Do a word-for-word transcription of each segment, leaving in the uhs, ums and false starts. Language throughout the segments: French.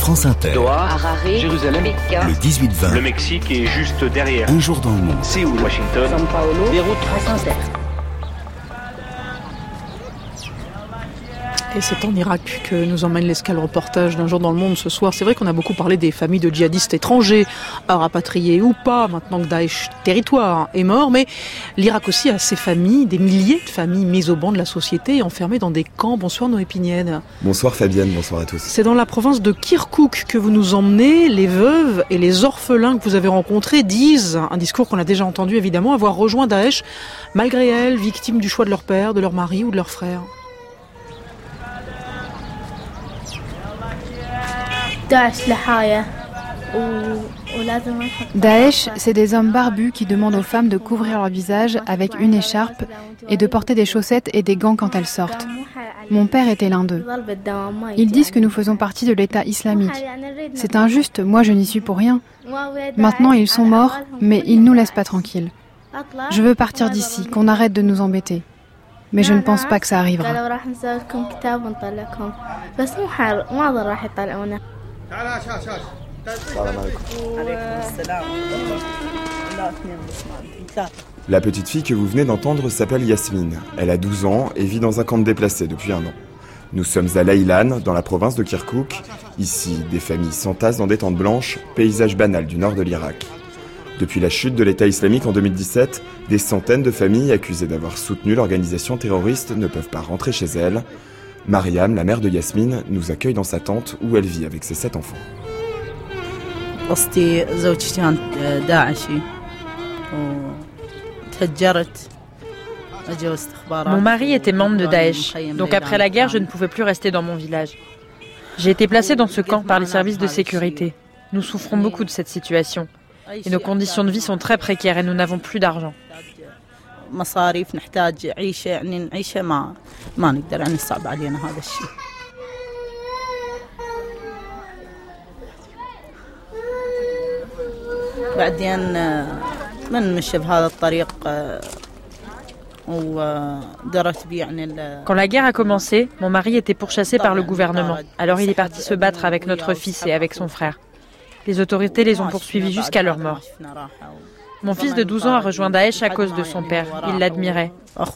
France Inter. Doha, Harare, Jérusalem, Pékin, le dix-huit vingt. Le Mexique est juste derrière. Un jour dans le monde. Séoul, Washington, São Paulo, Beyrouth, France Inter. Et c'est en Irak que nous emmène l'escale reportage d'un jour dans le monde ce soir. C'est vrai qu'on a beaucoup parlé des familles de djihadistes étrangers, à rapatrier ou pas, maintenant que Daesh territoire est mort. Mais l'Irak aussi a ses familles, des milliers de familles mises au banc de la société et enfermées dans des camps. Bonsoir Noé Pignène. Bonsoir Fabienne, bonsoir à tous. C'est dans la province de Kirkouk que vous nous emmenez. Les veuves et les orphelins que vous avez rencontrés disent, un discours qu'on a déjà entendu évidemment, avoir rejoint Daesh malgré elles, victimes du choix de leur père, de leur mari ou de leur frère. Daesh, c'est des hommes barbus qui demandent aux femmes de couvrir leur visage avec une écharpe et de porter des chaussettes et des gants quand elles sortent. Mon père était l'un d'eux. Ils disent que nous faisons partie de l'État islamique. C'est injuste, moi je n'y suis pour rien. Maintenant ils sont morts, mais ils ne nous laissent pas tranquilles. Je veux partir d'ici, qu'on arrête de nous embêter. Mais je ne pense pas que ça arrivera. La petite fille que vous venez d'entendre s'appelle Yasmine. Elle a douze ans et vit dans un camp de déplacés depuis un an. Nous sommes à Laïlan, dans la province de Kirkouk. Ici, des familles s'entassent dans des tentes blanches, paysage banal du nord de l'Irak. Depuis la chute de l'État islamique en deux mille dix-sept, des centaines de familles accusées d'avoir soutenu l'organisation terroriste ne peuvent pas rentrer chez elles. Mariam, la mère de Yasmine, nous accueille dans sa tente où elle vit avec ses sept enfants. Mon mari était membre de Daesh, donc après la guerre, je ne pouvais plus rester dans mon village. J'ai été placée dans ce camp par les services de sécurité. Nous souffrons beaucoup de cette situation. Et nos conditions de vie sont très précaires et nous n'avons plus d'argent. Quand la guerre a commencé, mon mari était pourchassé par le gouvernement. Alors il est parti se battre avec notre fils et avec son frère. Les autorités les ont poursuivis jusqu'à leur mort. Mon fils de douze ans a rejoint Daesh à cause de son père. Il l'admirait.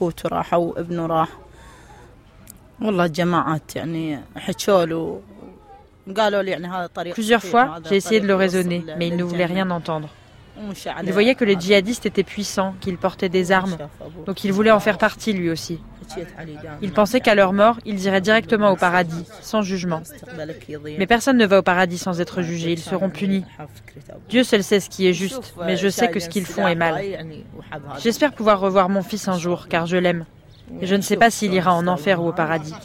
Plusieurs fois, j'ai essayé de le raisonner, mais il ne voulait rien entendre. Il voyait que les djihadistes étaient puissants, qu'ils portaient des armes, donc il voulait en faire partie lui aussi. Il pensait qu'à leur mort, ils iraient directement au paradis, sans jugement. Mais personne ne va au paradis sans être jugé, ils seront punis. Dieu seul sait ce qui est juste, mais je sais que ce qu'ils font est mal. J'espère pouvoir revoir mon fils un jour, car je l'aime. Et je ne sais pas s'il ira en enfer ou au paradis.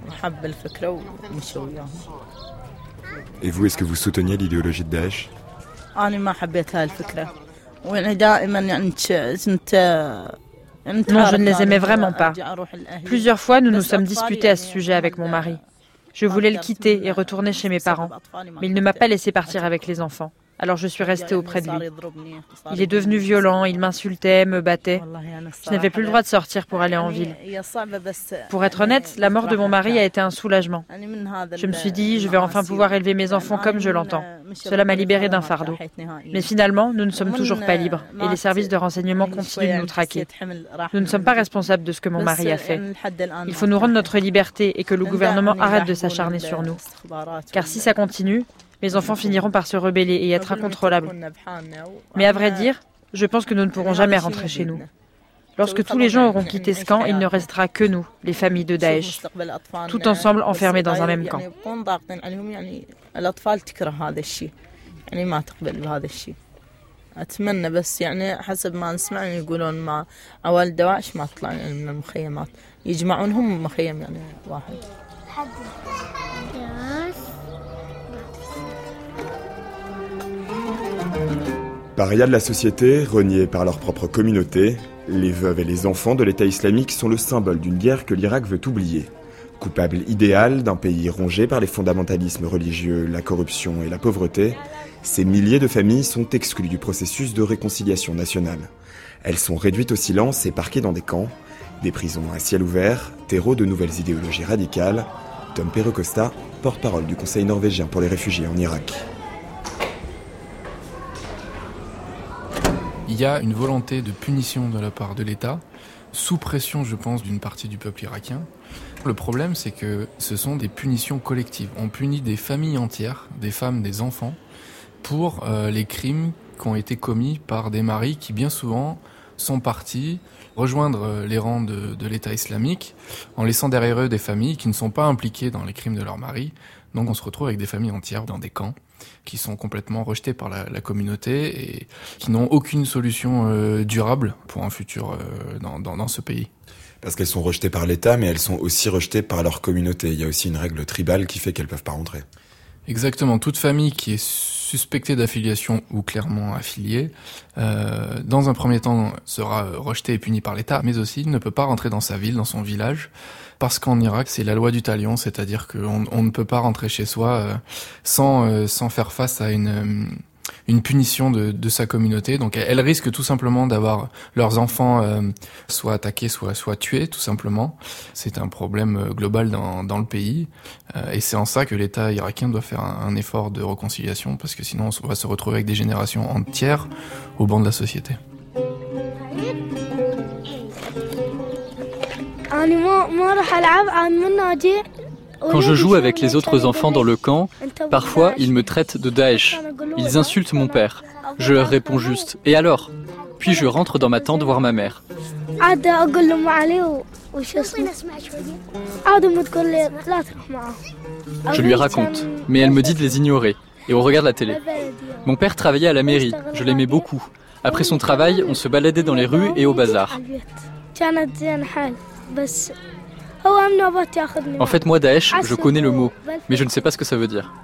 Et vous, est-ce que vous souteniez l'idéologie de Daesh ? Non, je ne les aimais vraiment pas. Plusieurs fois, nous nous sommes disputés à ce sujet avec mon mari. Je voulais le quitter et retourner chez mes parents, mais il ne m'a pas laissé partir avec les enfants. Alors je suis restée auprès de lui. Il est devenu violent, il m'insultait, me battait. Je n'avais plus le droit de sortir pour aller en ville. Pour être honnête, la mort de mon mari a été un soulagement. Je me suis dit, je vais enfin pouvoir élever mes enfants comme je l'entends. Cela m'a libérée d'un fardeau. Mais finalement, nous ne sommes toujours pas libres et les services de renseignement continuent de nous traquer. Nous ne sommes pas responsables de ce que mon mari a fait. Il faut nous rendre notre liberté et que le gouvernement arrête de s'acharner sur nous. Car si ça continue, mes enfants finiront par se rebeller et être incontrôlables. Mais à vrai dire, je pense que nous ne pourrons jamais rentrer chez nous. Lorsque tous les gens auront quitté ce camp, il ne restera que nous, les familles de Daesh, tout ensemble enfermés dans un même camp. أتمنى بس يعني حسب ما نسمع يقولون مع أول دواعش ما طلعوا من المخيمات يجمعونهم مخيم يعني واحد. Parias de la société, reniés par leur propre communauté, les veuves et les enfants de l'État islamique sont le symbole d'une guerre que l'Irak veut oublier. Coupable idéal d'un pays rongé par les fondamentalismes religieux, la corruption et la pauvreté, ces milliers de familles sont exclues du processus de réconciliation nationale. Elles sont réduites au silence et parquées dans des camps, des prisons à ciel ouvert, terreau de nouvelles idéologies radicales, Tom Perrecosta, porte-parole du Conseil norvégien pour les réfugiés en Irak. Il y a une volonté de punition de la part de l'État, sous pression, je pense, d'une partie du peuple irakien. Le problème, c'est que ce sont des punitions collectives. On punit des familles entières, des femmes, des enfants, pour euh, les crimes qui ont été commis par des maris qui, bien souvent, sont partis rejoindre les rangs de, de l'État islamique en laissant derrière eux des familles qui ne sont pas impliquées dans les crimes de leurs maris. Donc on se retrouve avec des familles entières dans des camps qui sont complètement rejetées par la, la communauté et qui n'ont aucune solution euh, durable pour un futur euh, dans, dans, dans ce pays. Parce qu'elles sont rejetées par l'État, mais elles sont aussi rejetées par leur communauté. Il y a aussi une règle tribale qui fait qu'elles ne peuvent pas rentrer. Exactement. Toute famille qui est suspectée d'affiliation ou clairement affiliée, euh, dans un premier temps, sera rejetée et punie par l'État, mais aussi ne peut pas rentrer dans sa ville, dans son village, parce qu'en Irak, c'est la loi du talion, c'est-à-dire qu'on on ne peut pas rentrer chez soi euh, sans, euh, sans faire face à une... Euh, une punition de, de sa communauté. Donc elles risquent tout simplement d'avoir leurs enfants euh, soit attaqués, soit, soit tués, tout simplement. C'est un problème global dans, dans le pays. Euh, et c'est en ça que l'État irakien doit faire un, un effort de réconciliation, parce que sinon on va se retrouver avec des générations entières au banc de la société. Quand je joue avec les autres enfants dans le camp, parfois ils me traitent de Daesh. Ils insultent mon père. Je leur réponds juste « Et alors ?» Puis je rentre dans ma tente voir ma mère. Je lui raconte, mais elle me dit de les ignorer, et on regarde la télé. Mon père travaillait à la mairie, je l'aimais beaucoup. Après son travail, on se baladait dans les rues et au bazar. En fait, moi, Daesh, je connais le mot, mais je ne sais pas ce que ça veut dire.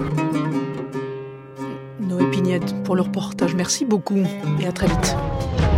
Noé Pignette pour le reportage. Merci beaucoup et à très vite.